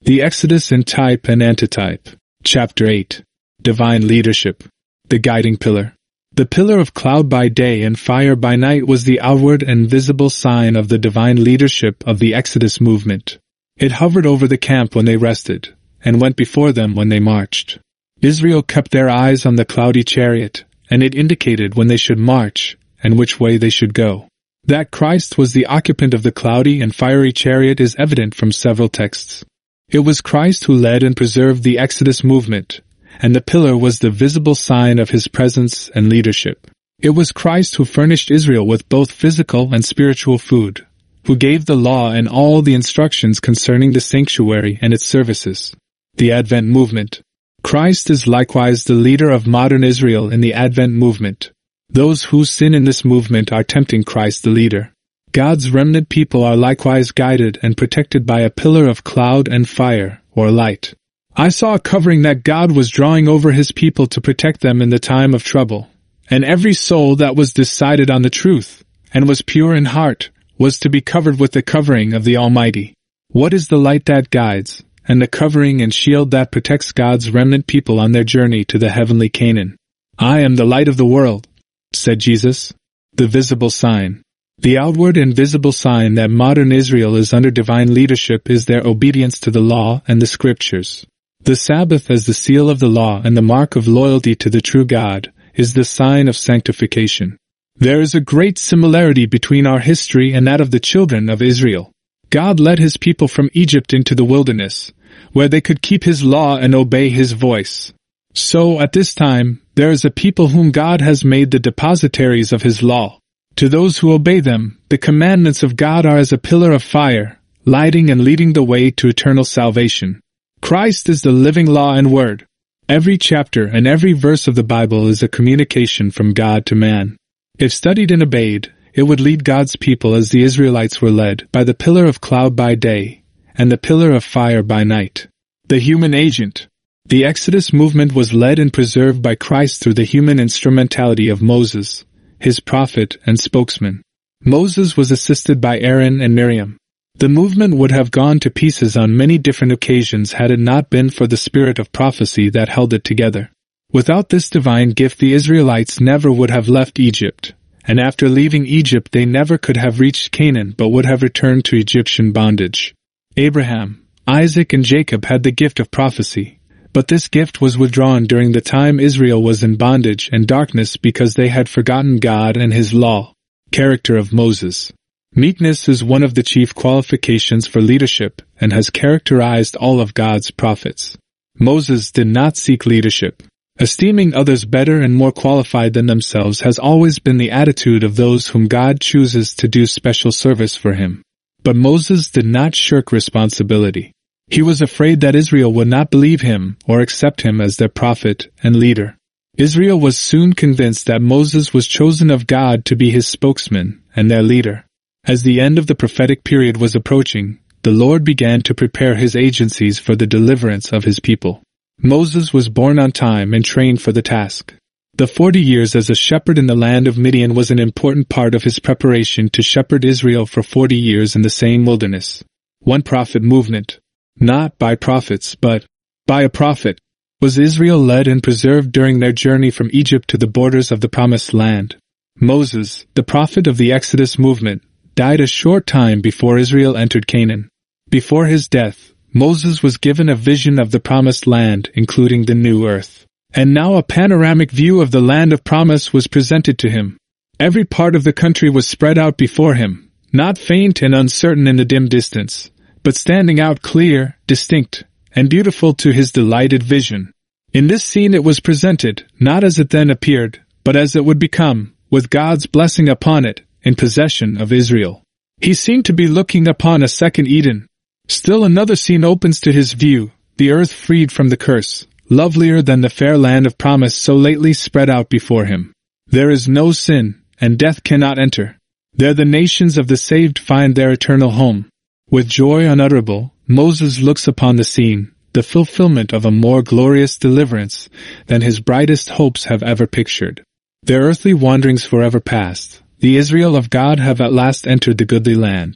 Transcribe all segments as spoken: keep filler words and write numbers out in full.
The Exodus in Type and Antitype. Chapter eight. Divine Leadership. The Guiding Pillar. The pillar of cloud by day and fire by night was the outward and visible sign of the divine leadership of the Exodus movement. It hovered over the camp when they rested, and went before them when they marched. Israel kept their eyes on the cloudy chariot, and it indicated when they should march, and which way they should go. That Christ was the occupant of the cloudy and fiery chariot is evident from several texts. It was Christ who led and preserved the Exodus movement, and the pillar was the visible sign of his presence and leadership. It was Christ who furnished Israel with both physical and spiritual food, who gave the law and all the instructions concerning the sanctuary and its services. The Advent Movement. Christ is likewise the leader of modern Israel in the Advent movement. Those who sin in this movement are tempting Christ the leader. God's remnant people are likewise guided and protected by a pillar of cloud and fire, or light. I saw a covering that God was drawing over his people to protect them in the time of trouble, and every soul that was decided on the truth, and was pure in heart, was to be covered with the covering of the Almighty. What is the light that guides, and the covering and shield that protects God's remnant people on their journey to the heavenly Canaan? I am the light of the world, said Jesus. The visible sign. The outward and visible sign that modern Israel is under divine leadership is their obedience to the law and the scriptures. The Sabbath as the seal of the law and the mark of loyalty to the true God is the sign of sanctification. There is a great similarity between our history and that of the children of Israel. God led his people from Egypt into the wilderness, where they could keep his law and obey his voice. So, at this time, there is a people whom God has made the depositaries of his law. To those who obey them, the commandments of God are as a pillar of fire, lighting and leading the way to eternal salvation. Christ is the living law and word. Every chapter and every verse of the Bible is a communication from God to man. If studied and obeyed, it would lead God's people as the Israelites were led by the pillar of cloud by day and the pillar of fire by night. The human agent. The Exodus movement was led and preserved by Christ through the human instrumentality of Moses, his prophet and spokesman. Moses was assisted by Aaron and Miriam. The movement would have gone to pieces on many different occasions had it not been for the spirit of prophecy that held it together. Without this divine gift the Israelites never would have left Egypt, and after leaving Egypt they never could have reached Canaan but would have returned to Egyptian bondage. Abraham, Isaac and Jacob had the gift of prophecy, but this gift was withdrawn during the time Israel was in bondage and darkness because they had forgotten God and his law. Character of Moses. Meekness is one of the chief qualifications for leadership and has characterized all of God's prophets. Moses did not seek leadership. Esteeming others better and more qualified than themselves has always been the attitude of those whom God chooses to do special service for him. But Moses did not shirk responsibility. He was afraid that Israel would not believe him or accept him as their prophet and leader. Israel was soon convinced that Moses was chosen of God to be his spokesman and their leader. As the end of the prophetic period was approaching, the Lord began to prepare his agencies for the deliverance of his people. Moses was born on time and trained for the task. The forty years as a shepherd in the land of Midian was an important part of his preparation to shepherd Israel for forty years in the same wilderness. One prophet movement. Not by prophets, but by a prophet, was Israel led and preserved during their journey from Egypt to the borders of the Promised Land. Moses, the prophet of the Exodus movement, died a short time before Israel entered Canaan. Before his death, Moses was given a vision of the Promised Land, including the new earth. And now a panoramic view of the land of promise was presented to him. Every part of the country was spread out before him, not faint and uncertain in the dim distance, but standing out clear, distinct, and beautiful to his delighted vision. In this scene it was presented, not as it then appeared, but as it would become, with God's blessing upon it, in possession of Israel. He seemed to be looking upon a second Eden. Still another scene opens to his view, the earth freed from the curse, lovelier than the fair land of promise so lately spread out before him. There is no sin, and death cannot enter. There the nations of the saved find their eternal home. With joy unutterable, Moses looks upon the scene, the fulfillment of a more glorious deliverance than his brightest hopes have ever pictured. Their earthly wanderings forever past, the Israel of God have at last entered the goodly land.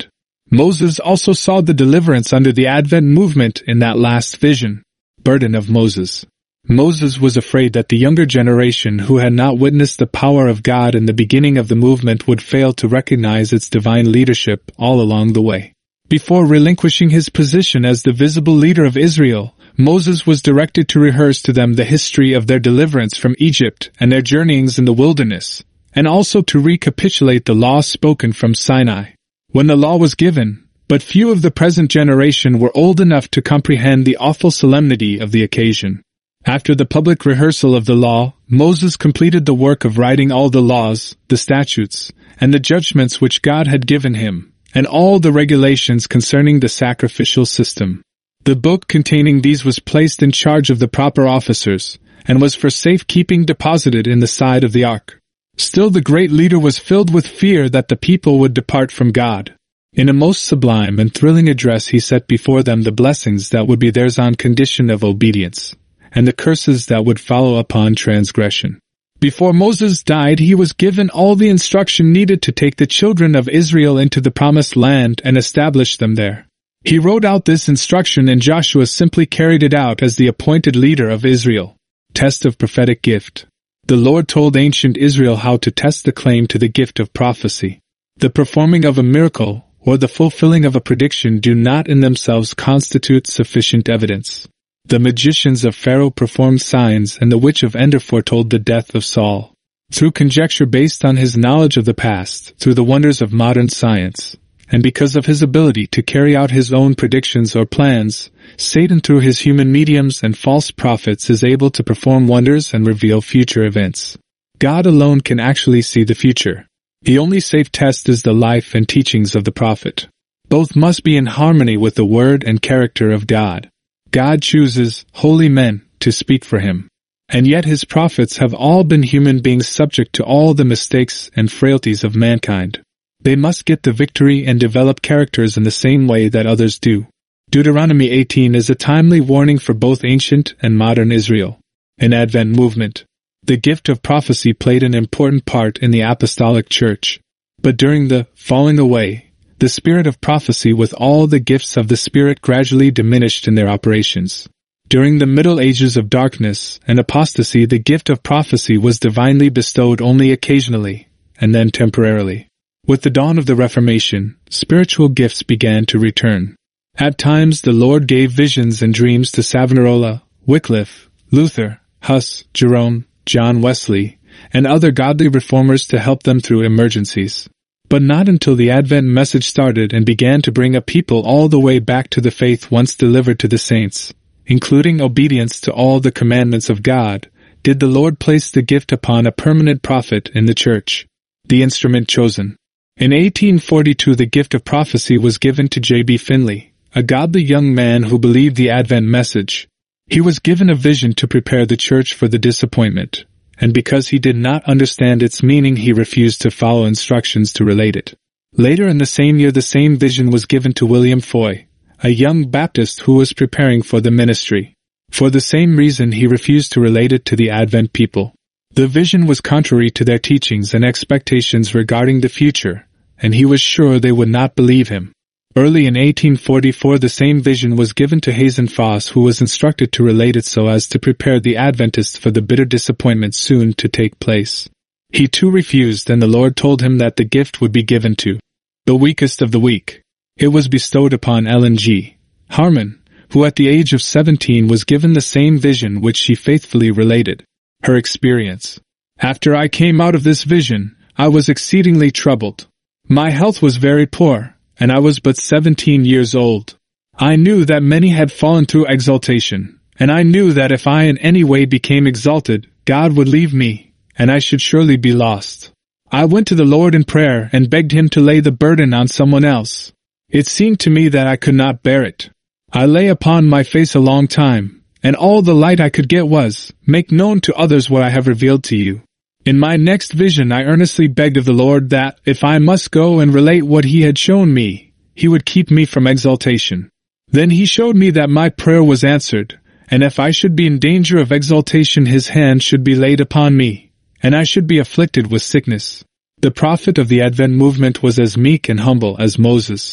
Moses also saw the deliverance under the Advent movement in that last vision. Burden of Moses. Moses was afraid that the younger generation who had not witnessed the power of God in the beginning of the movement would fail to recognize its divine leadership all along the way. Before relinquishing his position as the visible leader of Israel, Moses was directed to rehearse to them the history of their deliverance from Egypt and their journeyings in the wilderness, and also to recapitulate the law spoken from Sinai. When the law was given, but few of the present generation were old enough to comprehend the awful solemnity of the occasion. After the public rehearsal of the law, Moses completed the work of writing all the laws, the statutes, and the judgments which God had given him, and all the regulations concerning the sacrificial system. The book containing these was placed in charge of the proper officers, and was for safekeeping deposited in the side of the ark. Still the great leader was filled with fear that the people would depart from God. In a most sublime and thrilling address he set before them the blessings that would be theirs on condition of obedience, and the curses that would follow upon transgression. Before Moses died, he was given all the instruction needed to take the children of Israel into the promised land and establish them there. He wrote out this instruction, and Joshua simply carried it out as the appointed leader of Israel. Test of prophetic gift. The Lord told ancient Israel how to test the claim to the gift of prophecy. The performing of a miracle, or the fulfilling of a prediction, do not in themselves constitute sufficient evidence. The magicians of Pharaoh performed signs, and the witch of Endor foretold the death of Saul. Through conjecture based on his knowledge of the past, through the wonders of modern science, and because of his ability to carry out his own predictions or plans, Satan through his human mediums and false prophets is able to perform wonders and reveal future events. God alone can actually see the future. The only safe test is the life and teachings of the prophet. Both must be in harmony with the word and character of God. God chooses holy men to speak for him. And yet his prophets have all been human beings subject to all the mistakes and frailties of mankind. They must get the victory and develop characters in the same way that others do. Deuteronomy eighteen is a timely warning for both ancient and modern Israel. An Advent movement. The gift of prophecy played an important part in the apostolic church. But during the falling away, the spirit of prophecy with all the gifts of the Spirit gradually diminished in their operations. During the Middle Ages of darkness and apostasy, the gift of prophecy was divinely bestowed only occasionally, and then temporarily. With the dawn of the Reformation, spiritual gifts began to return. At times the Lord gave visions and dreams to Savonarola, Wycliffe, Luther, Huss, Jerome, John Wesley, and other godly reformers to help them through emergencies. But not until the Advent message started and began to bring a people all the way back to the faith once delivered to the saints, including obedience to all the commandments of God, did the Lord place the gift upon a permanent prophet in the church. The instrument chosen. In eighteen forty-two the gift of prophecy was given to J B Finley, a godly young man who believed the Advent message. He was given a vision to prepare the church for the disappointment, and because he did not understand its meaning he refused to follow instructions to relate it. Later in the same year the same vision was given to William Foy, a young Baptist who was preparing for the ministry. For the same reason he refused to relate it to the Advent people. The vision was contrary to their teachings and expectations regarding the future, and he was sure they would not believe him. Early in eighteen forty-four the same vision was given to Hazen Foss, who was instructed to relate it so as to prepare the Adventists for the bitter disappointment soon to take place. He too refused, and the Lord told him that the gift would be given to the weakest of the weak. It was bestowed upon Ellen G. Harmon, who at the age of seventeen was given the same vision which she faithfully related. Her experience. After I came out of this vision, I was exceedingly troubled. My health was very poor, and I was but seventeen years old. I knew that many had fallen through exaltation, and I knew that if I in any way became exalted, God would leave me, and I should surely be lost. I went to the Lord in prayer and begged him to lay the burden on someone else. It seemed to me that I could not bear it. I lay upon my face a long time, and all the light I could get was, "Make known to others what I have revealed to you." In my next vision I earnestly begged of the Lord that, if I must go and relate what he had shown me, he would keep me from exaltation. Then he showed me that my prayer was answered, and if I should be in danger of exaltation his hand should be laid upon me, and I should be afflicted with sickness. The prophet of the Advent movement was as meek and humble as Moses.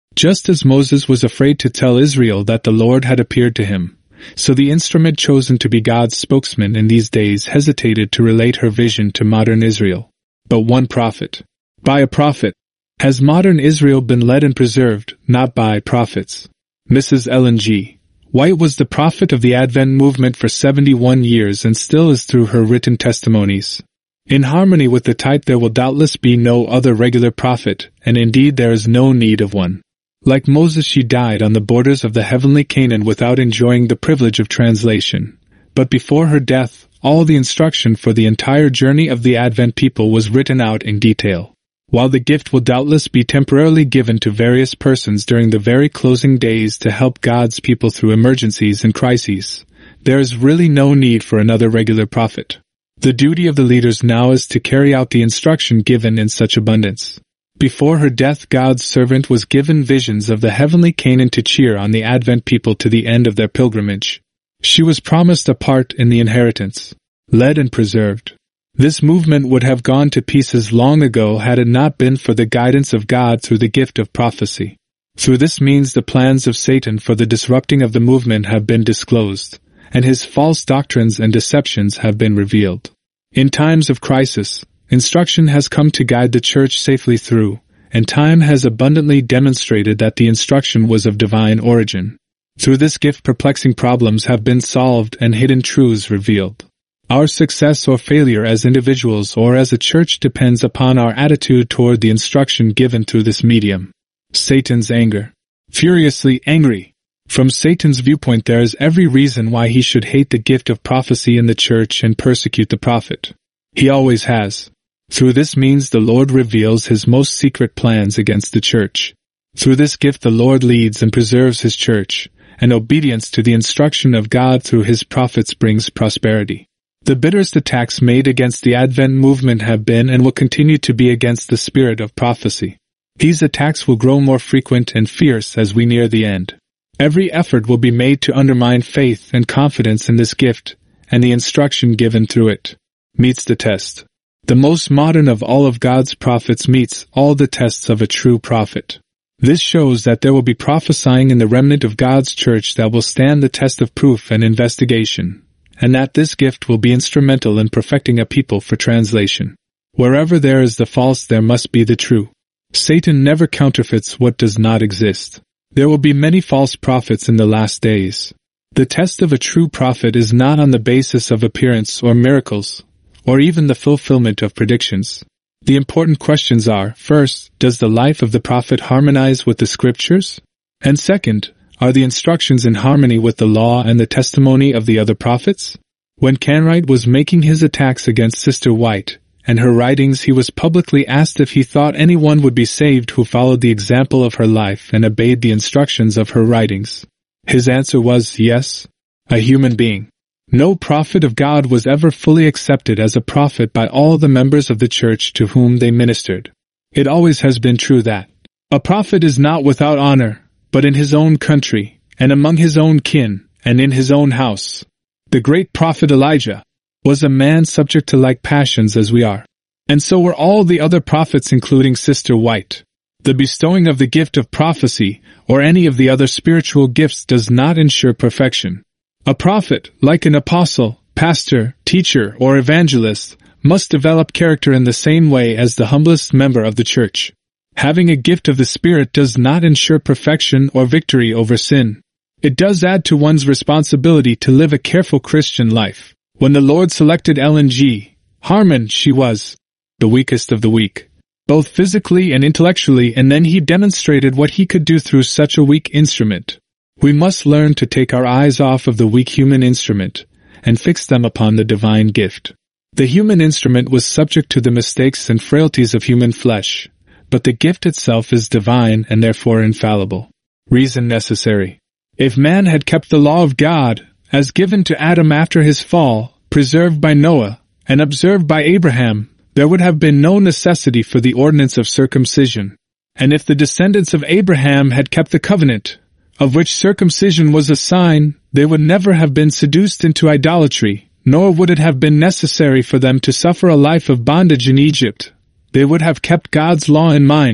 Just as Moses was afraid to tell Israel that the Lord had appeared to him, so the instrument chosen to be God's spokesman in these days hesitated to relate her vision to modern Israel. But one prophet. By a prophet. Has modern Israel been led and preserved, not by prophets. Missus Ellen G. White was the prophet of the Advent movement for seventy-one years and still is through her written testimonies. In harmony with the type there will doubtless be no other regular prophet, and indeed there is no need of one. Like Moses, she died on the borders of the heavenly Canaan without enjoying the privilege of translation. But before her death, all the instruction for the entire journey of the Advent people was written out in detail. While the gift will doubtless be temporarily given to various persons during the very closing days to help God's people through emergencies and crises, there is really no need for another regular prophet. The duty of the leaders now is to carry out the instruction given in such abundance. Before her death, God's servant was given visions of the heavenly Canaan to cheer on the Advent people to the end of their pilgrimage. She was promised a part in the inheritance, led and preserved. This movement would have gone to pieces long ago had it not been for the guidance of God through the gift of prophecy. Through this means the plans of Satan for the disrupting of the movement have been disclosed, and his false doctrines and deceptions have been revealed. In times of crisis, instruction has come to guide the church safely through, and time has abundantly demonstrated that the instruction was of divine origin. Through this gift perplexing problems have been solved and hidden truths revealed. Our success or failure as individuals or as a church depends upon our attitude toward the instruction given through this medium. Satan's anger. Furiously angry. From Satan's viewpoint, there is every reason why he should hate the gift of prophecy in the church and persecute the prophet. He always has. Through this means the Lord reveals his most secret plans against the church. Through this gift the Lord leads and preserves his church, and obedience to the instruction of God through his prophets brings prosperity. The bitterest attacks made against the Advent movement have been and will continue to be against the spirit of prophecy. These attacks will grow more frequent and fierce as we near the end. Every effort will be made to undermine faith and confidence in this gift, and the instruction given through it meets the test. The most modern of all of God's prophets meets all the tests of a true prophet. This shows that there will be prophesying in the remnant of God's church that will stand the test of proof and investigation, and that this gift will be instrumental in perfecting a people for translation. Wherever there is the false, there must be the true. Satan never counterfeits what does not exist. There will be many false prophets in the last days. The test of a true prophet is not on the basis of appearance or miracles, or even the fulfillment of predictions. The important questions are, first, does the life of the prophet harmonize with the scriptures? And second, are the instructions in harmony with the law and the testimony of the other prophets? When Canright was making his attacks against Sister White and her writings, he was publicly asked if he thought anyone would be saved who followed the example of her life and obeyed the instructions of her writings. His answer was yes, a human being. No prophet of God was ever fully accepted as a prophet by all the members of the church to whom they ministered. It always has been true that a prophet is not without honor, but in his own country, and among his own kin, and in his own house. The great prophet Elijah was a man subject to like passions as we are. And so were all the other prophets, including Sister White. The bestowing of the gift of prophecy, or any of the other spiritual gifts, does not ensure perfection. A prophet, like an apostle, pastor, teacher, or evangelist, must develop character in the same way as the humblest member of the church. Having a gift of the Spirit does not ensure perfection or victory over sin. It does add to one's responsibility to live a careful Christian life. When the Lord selected Ellen G. Harmon, she was the weakest of the weak, both physically and intellectually, and then he demonstrated what he could do through such a weak instrument. We must learn to take our eyes off of the weak human instrument and fix them upon the divine gift. The human instrument was subject to the mistakes and frailties of human flesh, but the gift itself is divine and therefore infallible. Reason necessary. If man had kept the law of God, as given to Adam after his fall, preserved by Noah, and observed by Abraham, there would have been no necessity for the ordinance of circumcision. And if the descendants of Abraham had kept the covenant, of which circumcision was a sign, they would never have been seduced into idolatry, nor would it have been necessary for them to suffer a life of bondage in Egypt. They would have kept God's law in mind,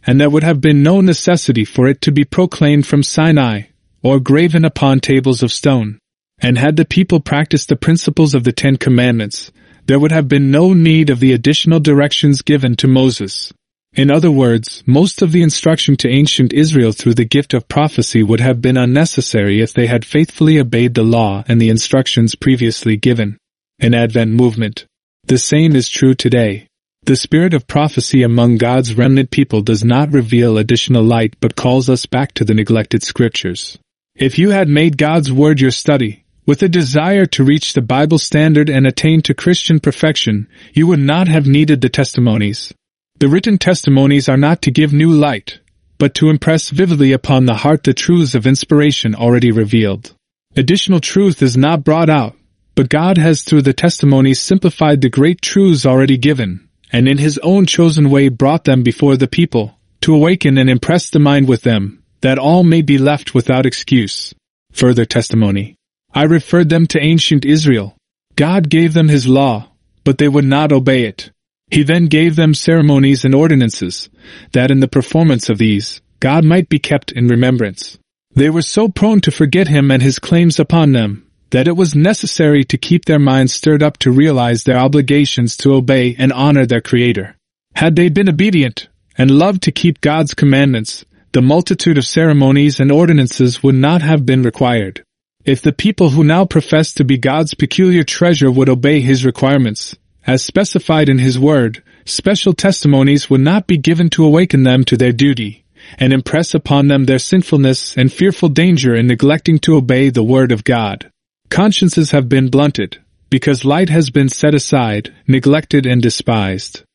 and there would have been no necessity for it to be proclaimed from Sinai, or graven upon tables of stone. And had the people practiced the principles of the Ten Commandments, there would have been no need of the additional directions given to Moses. In other words, most of the instruction to ancient Israel through the gift of prophecy would have been unnecessary if they had faithfully obeyed the law and the instructions previously given. An Advent movement. The same is true today. The spirit of prophecy among God's remnant people does not reveal additional light but calls us back to the neglected scriptures. If you had made God's word your study, with a desire to reach the Bible standard and attain to Christian perfection, you would not have needed the testimonies. The written testimonies are not to give new light, but to impress vividly upon the heart the truths of inspiration already revealed. Additional truth is not brought out, but God has through the testimonies simplified the great truths already given, and in His own chosen way brought them before the people, to awaken and impress the mind with them, that all may be left without excuse. Further testimony. I referred them to ancient Israel. God gave them His law, but they would not obey it. He then gave them ceremonies and ordinances, that in the performance of these, God might be kept in remembrance. They were so prone to forget Him and His claims upon them, that it was necessary to keep their minds stirred up to realize their obligations to obey and honor their Creator. Had they been obedient, and loved to keep God's commandments, the multitude of ceremonies and ordinances would not have been required. If the people who now profess to be God's peculiar treasure would obey His requirements, as specified in His Word, special testimonies would not be given to awaken them to their duty, and impress upon them their sinfulness and fearful danger in neglecting to obey the Word of God. Consciences have been blunted, because light has been set aside, neglected and despised.